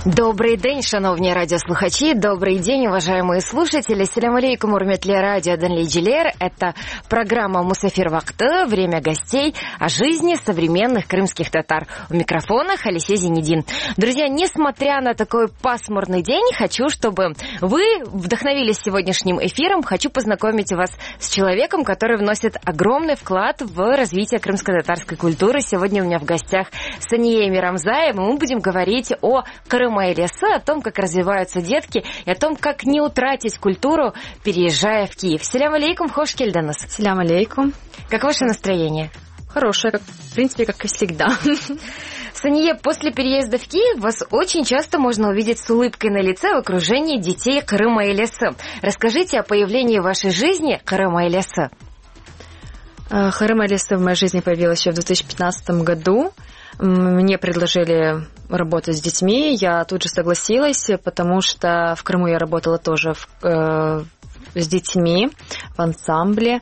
Добрий день, шановні радиослухачи, добрый день, уважаемые слушатели. Селям алейкум, урметли радио Данлиджилер. Это программа «Мусафир Вакты», время гостей о жизни современных крымских татар. У микрофона Халисе Зинедин. Друзья, несмотря на такой пасмурный день, хочу, чтобы вы вдохновились сегодняшним эфиром. Хочу познакомить вас с человеком, который вносит огромный вклад в развитие крымско-татарской культуры. Сегодня у меня в гостях Сания Мирамзаева. Мы будем говорить о Карым-айлесы, о том, как развиваются детки, и о том, как не утратить культуру, переезжая в Киев. Селям алейкум, хош кельданас. Селям алейкум. Как ваше настроение? Хорошее, в принципе, как и всегда. Сания, после переезда в Киев вас очень часто можно увидеть с улыбкой на лице в окружении детей Карым-айлесы. Расскажите о появлении в вашей жизни Карым-айлесы. Карым-айлесы в моей жизни появилась еще в 2015 году. Мне предложили работать с детьми, я тут же согласилась, потому что в Крыму я работала тоже с детьми в ансамбле.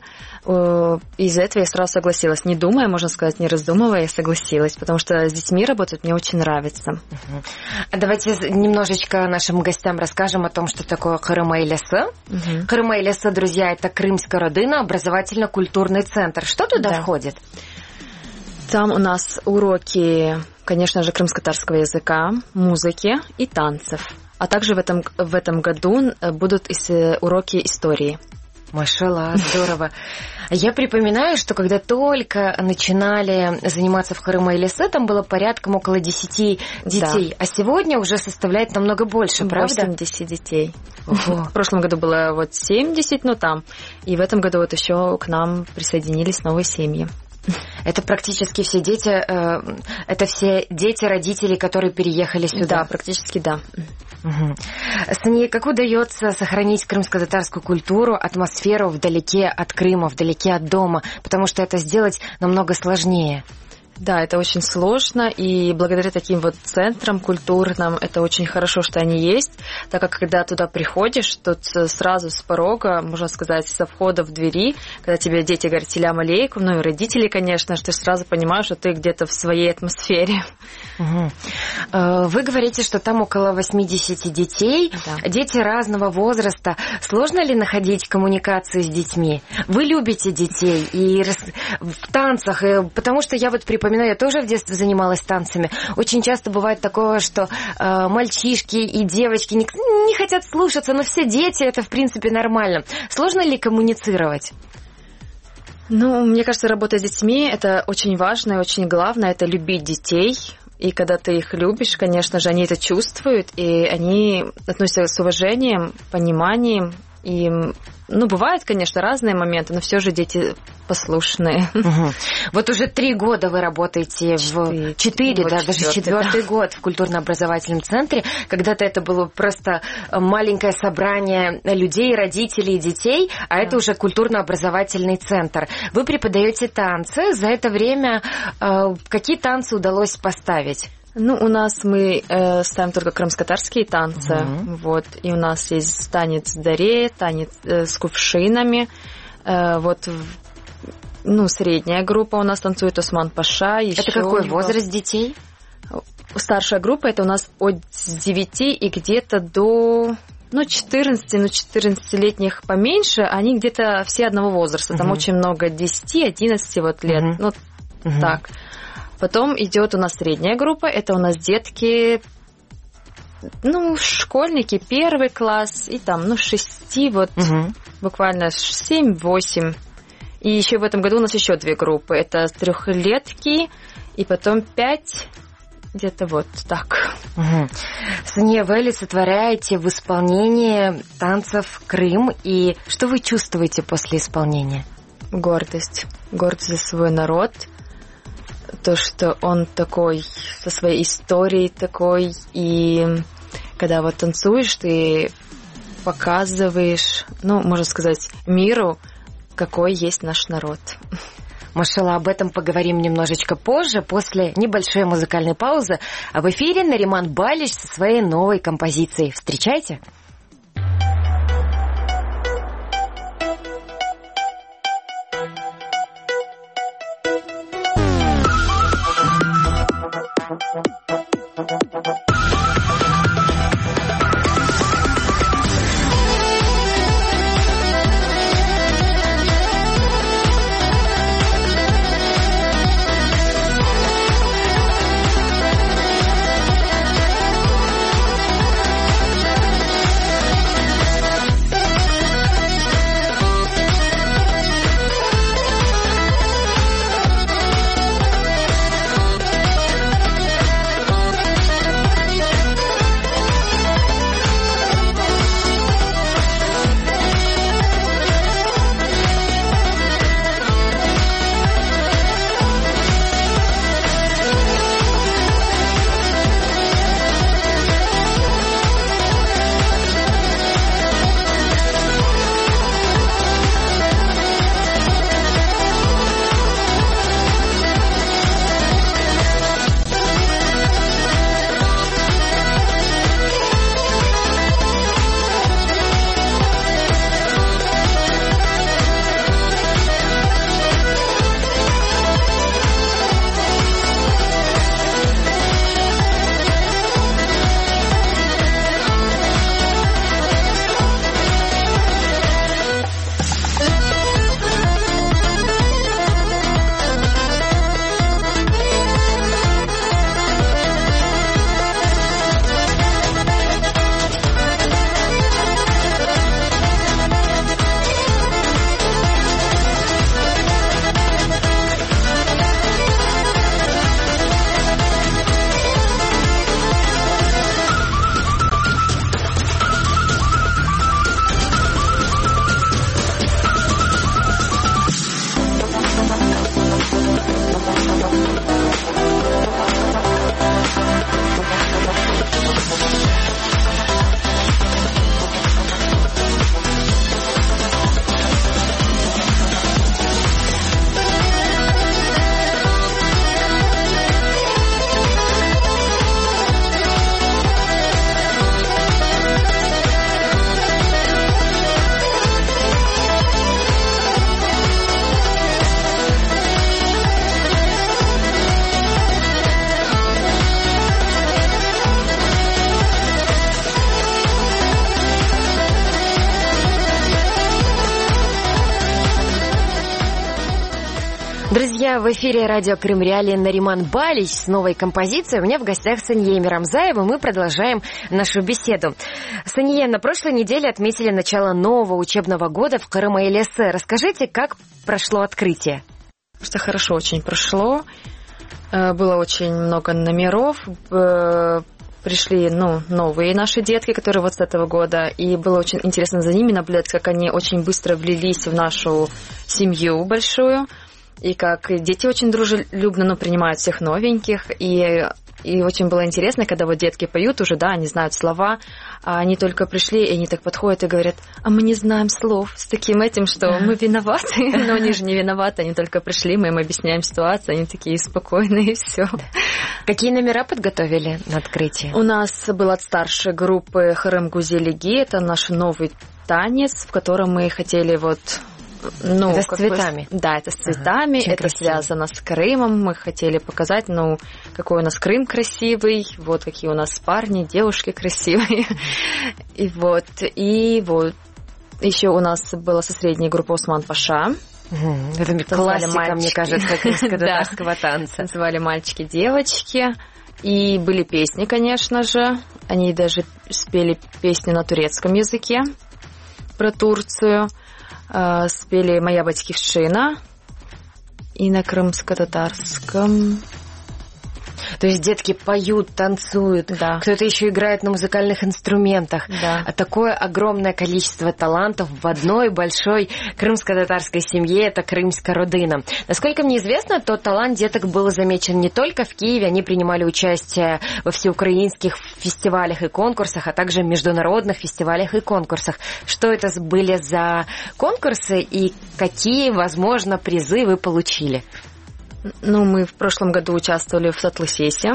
Из-за этого я сразу согласилась. Не думая, можно сказать, не раздумывая, я согласилась, потому что с детьми работать мне очень нравится. Давайте немножечко нашим гостям расскажем о том, что такое Карым-айлесы. Карым-айлесы, друзья, это крымская родина, образовательно-культурный центр. Что туда входит? Там у нас уроки, конечно же, крымско-татарского языка, музыки и танцев. А также в этом году будут уроки истории. Машалла, здорово. Я припоминаю, что когда только начинали заниматься в Карым-айлесы, там было порядком около 10 детей. Да. А сегодня уже составляет намного больше, правда? 80 детей. В прошлом году было 70, и в этом году еще к нам присоединились новые семьи. Это практически все дети, это все дети родителей, которые переехали сюда? Да, практически да. Сания, как удается сохранить крымско-татарскую культуру, атмосферу вдалеке от Крыма, вдалеке от дома? Потому что это сделать намного сложнее. Да, это очень сложно, и благодаря таким центрам культурным это очень хорошо, что они есть, так как когда туда приходишь, тут сразу с порога, можно сказать, со входа в двери, когда тебе дети говорят «Селям алейкум», и родители, конечно, что ты сразу понимаешь, что ты где-то в своей атмосфере. Вы говорите, что там около 80 детей, да. Дети разного возраста. Сложно ли находить коммуникации с детьми? Вы любите детей и в танцах, потому что я припоминаю, я тоже в детстве занималась танцами. Очень часто бывает такое, что мальчишки и девочки не хотят слушаться, но все дети, это в принципе нормально. Сложно ли коммуницировать? Мне кажется, работа с детьми – это очень важно и очень главное – это любить детей. И когда ты их любишь, конечно же, они это чувствуют, и они относятся с уважением, пониманием. И, бывают, конечно, разные моменты, но все же дети послушные. Вот уже 3 года вы работаете в 4, даже 4-й год в культурно-образовательном центре. Когда-то это было просто маленькое собрание людей, родителей, детей, а это уже культурно-образовательный центр. Вы преподаете танцы. За это время какие танцы удалось поставить? У нас мы ставим только крымско-татарские танцы, и у нас есть танец даре, танец с кувшинами, средняя группа у нас танцует Осман Паша. Это какой возраст детей? Старшая группа это у нас от 9 и где-то до 14, 14-летних поменьше, они где-то все одного возраста, там очень много 10-11 лет, так. Потом идет у нас средняя группа, это у нас детки, школьники, 1 класс, и там, 6, буквально 7-8. И еще в этом году у нас еще 2 группы, это 3-летки, и потом 5, где-то так. Сания, вы олицетворяете в исполнении танцев Крым, и что вы чувствуете после исполнения? Гордость за свой народ. То, что он такой, со своей историей такой, и когда танцуешь, ты показываешь, можно сказать, миру, какой есть наш народ. Машалла, об этом поговорим немножечко позже, после небольшой музыкальной паузы. А в эфире Нариман Балич со своей новой композицией. Встречайте! друзья, в эфире радио Крым Реалии Нариман Балич с новой композицией. У меня в гостях Сания Мирамзаева. Мы продолжаем нашу беседу. Сания, на прошлой неделе отметили начало нового учебного года в Карымайлесе. Расскажите, как прошло открытие? Что хорошо очень прошло. Было очень много номеров. Пришли новые наши детки, которые вот с этого года. И было очень интересно за ними наблюдать, как они очень быстро влились в нашу семью большую. И как дети очень дружелюбно принимают всех новеньких. И очень было интересно, когда вот детки поют уже, да, они знают слова, а они только пришли, и они так подходят и говорят: а мы не знаем слов, с таким этим, что мы виноваты. Но они же не виноваты, они только пришли, мы им объясняем ситуацию, они такие спокойные, и все. Какие номера подготовили на открытие? У нас был от старшей группы Харым Гузелиги, это наш новый танец, в котором мы хотели вот... это с цветами? Да, это с цветами, это красиво. Связано с Крымом. Мы хотели показать, какой у нас Крым красивый, вот какие у нас парни, девушки красивые. И вот еще у нас была со средней группы Осман Паша. Это классика, мне кажется, крымско-татарского танца. Танцевали мальчики-девочки. И были песни, конечно же. Они даже спели песни на турецком языке про Турцию. Спели «Моя батьківщина» и на крымско-татарском. То есть детки поют, танцуют, да. Кто-то еще играет на музыкальных инструментах. Да. А такое огромное количество талантов в одной большой крымско-татарской семье, это крымская родина. Насколько мне известно, то талант деток был замечен не только в Киеве, они принимали участие во всеукраинских фестивалях и конкурсах, а также в международных фестивалях и конкурсах. Что это были за конкурсы и какие, возможно, призы вы получили? Мы в прошлом году участвовали в Татлысесе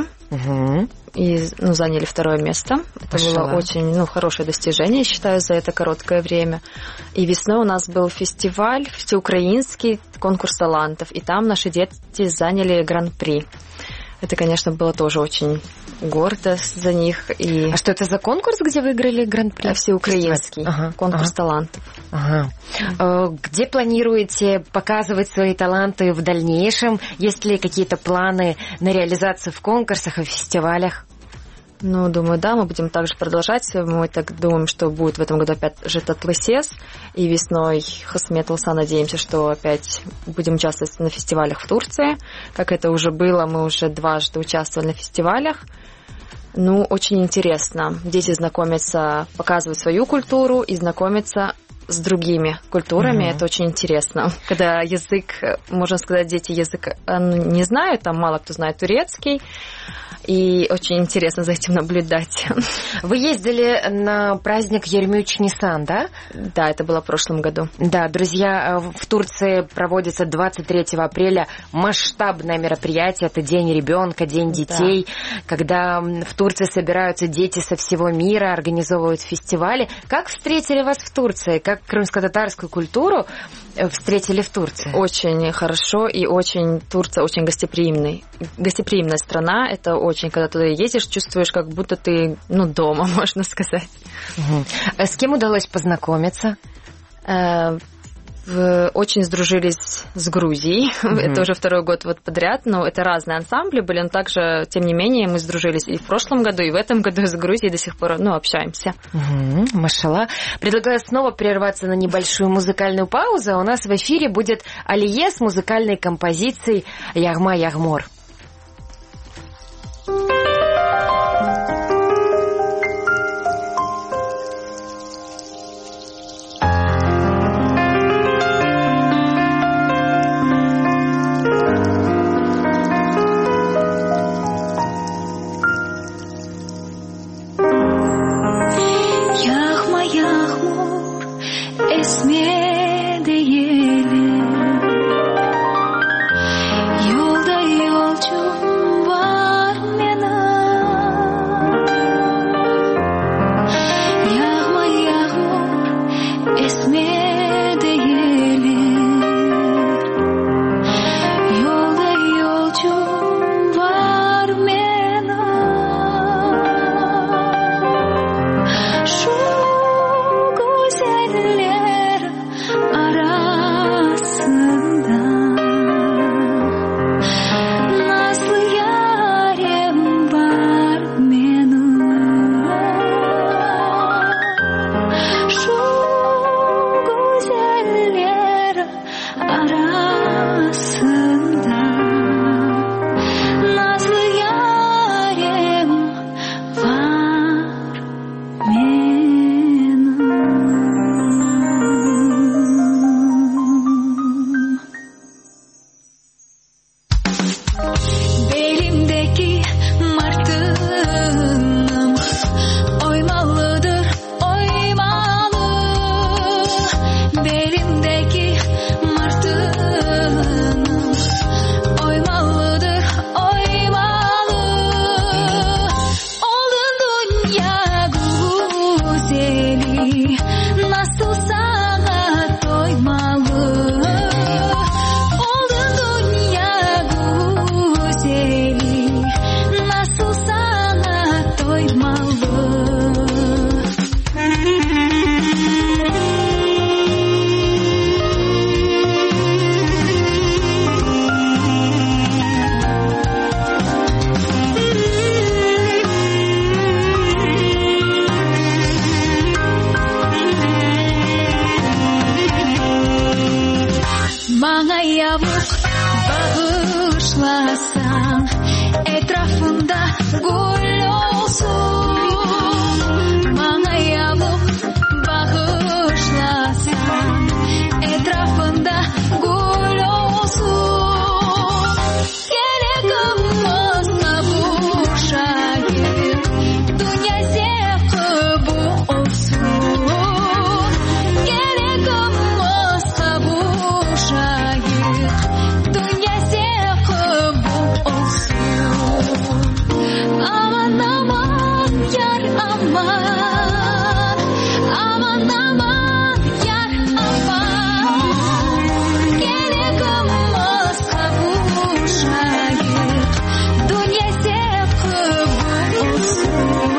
и заняли 2 место. Это было очень хорошее достижение, считаю, за это короткое время. И весной у нас был фестиваль, всеукраинский конкурс талантов, и там наши дети заняли гран-при. Это, конечно, было тоже очень гордо за них. А что это за конкурс, где выиграли гран-при? Всеукраинский конкурс талантов. Где планируете показывать свои таланты в дальнейшем? Есть ли какие-то планы на реализацию в конкурсах и фестивалях? Думаю, да, мы будем также продолжать. Мы так думаем, что будет в этом году опять же Татлысес. И весной Хасметлса, надеемся, что опять будем участвовать на фестивалях в Турции. Как это уже было, мы уже 2 участвовали на фестивалях. Очень интересно. Дети знакомятся, показывают свою культуру и знакомятся с другими культурами. Это очень интересно. Когда язык, можно сказать, дети язык не знают, там мало кто знает турецкий. И очень интересно за этим наблюдать. Вы ездили на праздник Ермюч-Нисан, да? Да, это было в прошлом году. Да, друзья, в Турции проводится 23 апреля масштабное мероприятие. Это День ребенка, День детей, когда в Турции собираются дети со всего мира, организовывают фестивали. Как встретили вас в Турции? Как крымско-татарскую культуру встретили в Турции? Очень хорошо, и Турция очень гостеприимная страна. Это очень, когда туда едешь, чувствуешь, как будто ты, дома, можно сказать. С кем удалось познакомиться? Очень сдружились с Грузией. Это уже 2-й год подряд, но это разные ансамбли были, но также, тем не менее, мы сдружились и в прошлом году, и в этом году с Грузией до сих пор, общаемся. Машалла. Предлагаю снова прерваться на небольшую музыкальную паузу. У нас в эфире будет Алие с музыкальной композицией «Ягма-Ягмор». Esme değilim, yolda yol Belimdeki martınım oymalıdır, oymalı. Belimdeki martınım oymalıdır, oymalı. Oldun dünya güzeli, nasıl sana doymalı. Oldun dünya güzeli, nasıl sana doymalı. Bana yavuk bağışlasan, etrafında gül olsun. Bana yavuk bağışlasan, etrafında gül olsun. Gerek olmazsa bu şair, dünya zevki bu olsun. Gerek olmazsa bu şair, dünya zevki bu olsun. Aman aman yar aman, aman aman yar aman. Gerek olmazsa bu şair, dünya zevki bu olsun.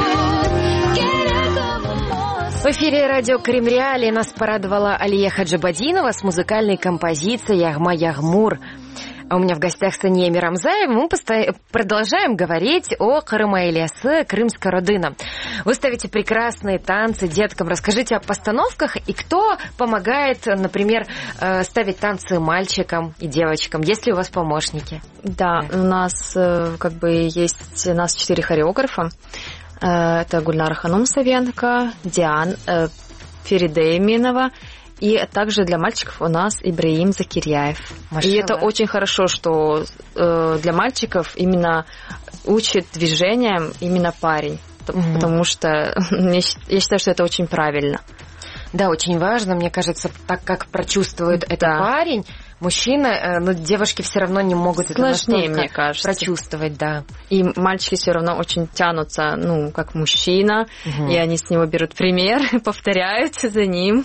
Gerek olmazsa. В эфире радио Крым Реалии нас порадовала Алия Хаджибадинова с музыкальной композицией «Ягма Ягмур». А у меня в гостях Сания Мирамзаева. Мы продолжаем говорить о Карымайлиясы, крымская родина. Вы ставите прекрасные танцы деткам. Расскажите о постановках и кто помогает, например, ставить танцы мальчикам и девочкам. Есть ли у вас помощники? Да, у нас как бы есть у нас 4 хореографа. Это Гульнара Ханум-Савенко, Диана Фериде Минова. И также для мальчиков у нас Ибраим Закирьяев. Машалла. И это очень хорошо, что для мальчиков именно учит движениям именно парень. Потому что я считаю, что это очень правильно. Да, очень важно, мне кажется, так как прочувствует это парень, мужчина, но девушки все равно не могут сложнее, это мне кажется, прочувствовать, да. И мальчики все равно очень тянутся, ну, как мужчина, и они с него берут пример, повторяют за ним.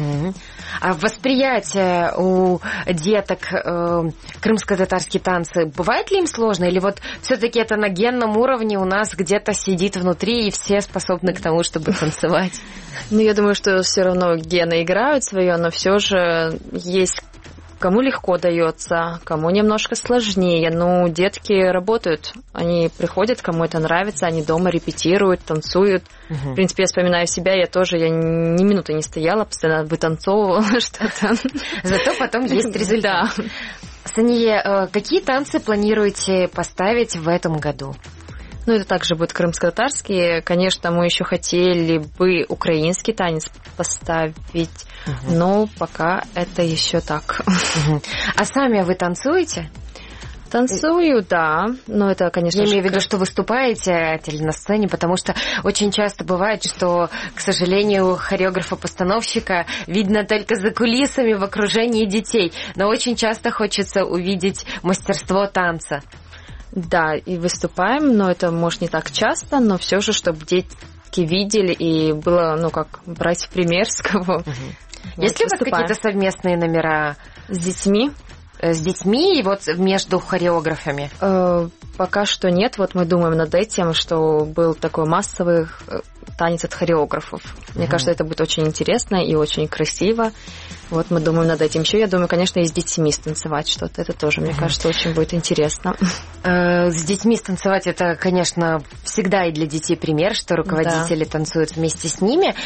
А восприятие у деток крымско-татарские танцы, бывает ли им сложно? Или вот все-таки это на генном уровне у нас где-то сидит внутри, и все способны к тому, чтобы танцевать? Ну, я думаю, что все равно гены играют свое, но все же есть кому легко дается, кому немножко сложнее. Ну, детки работают, они приходят, кому это нравится, они дома репетируют, танцуют. В принципе, я вспоминаю себя, я ни минуты не стояла, постоянно вытанцовывала что-то. Зато потом есть результат. Да. Сания, какие танцы планируете поставить в этом году? Ну, это также будет крымско-татарский. Конечно, мы еще хотели бы украинский танец поставить, но пока это еще так. А сами вы танцуете? Танцую, да, но это, конечно... Я имею в виду, что выступаете на сцене, потому что очень часто бывает, что, к сожалению, хореографа-постановщика видно только за кулисами в окружении детей, но очень часто хочется увидеть мастерство танца. Да, и выступаем, но это, может, не так часто, но все же, чтобы детки видели и было, ну, как брать пример с кого. Есть ли у вас какие-то совместные номера с детьми? С детьми и вот между хореографами? Пока что нет. Вот мы думаем над этим, что был такой массовый танец от хореографов. Мне кажется, это будет очень интересно и очень красиво. Вот мы думаем над этим. Еще я думаю, конечно, и с детьми станцевать что-то. Это тоже, мне кажется, очень будет интересно. С детьми станцевать это, конечно, всегда и для детей пример, что руководители танцуют вместе с ними.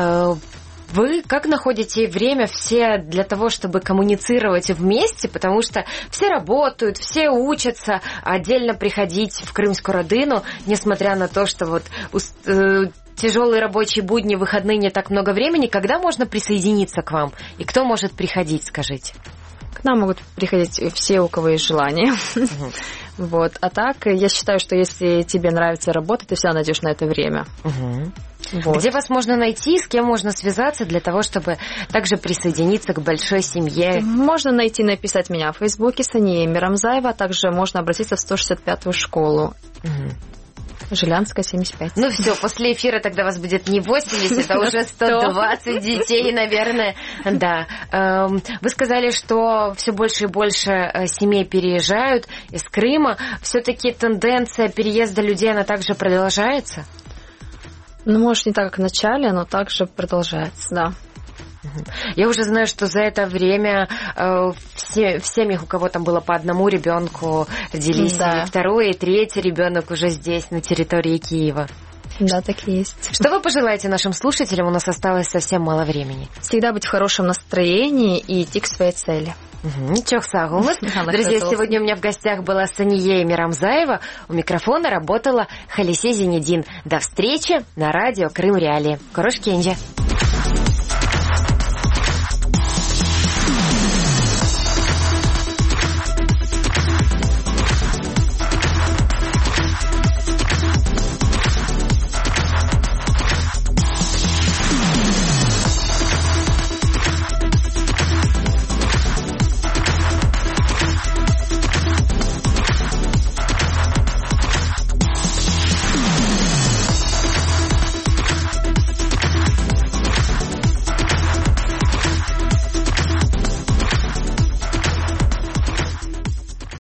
Вы как находите время все для того, чтобы коммуницировать вместе, потому что все работают, все учатся, а отдельно приходить в крымскую родину, несмотря на то, что вот тяжелые рабочие будни, выходные, не так много времени, когда можно присоединиться к вам? И кто может приходить, скажите? К нам могут приходить все, у кого есть желание. Вот. А так, я считаю, что если тебе нравится работа, ты всегда найдешь на это время. Вот. Где вас можно найти, с кем можно связаться для того, чтобы также присоединиться к большой семье? Можно найти, написать меня в Фейсбуке Сания Мирамзаева, а также можно обратиться в 165-ю школу. Жилянская, 75. Ну все, после эфира тогда вас будет не 80, а уже 120 детей, наверное. Да. Вы сказали, что все больше и больше семей переезжают из Крыма. Все-таки тенденция переезда людей, она также продолжается? Ну, может, не так, как в начале, но также продолжается, да. Я уже знаю, что за это время в семьях, у кого там было по одному ребенку, родились и второй, и третий ребенок уже здесь, на территории Киева. Да, так и есть. Что вы пожелаете нашим слушателям? У нас осталось совсем мало времени. Всегда быть в хорошем настроении и идти к своей цели. Друзья, сегодня у меня в гостях была Сания Мирамзаева. У микрофона работала Халисе Зенедин. До встречи на радио Крым Реалии. Хорош Кенджи.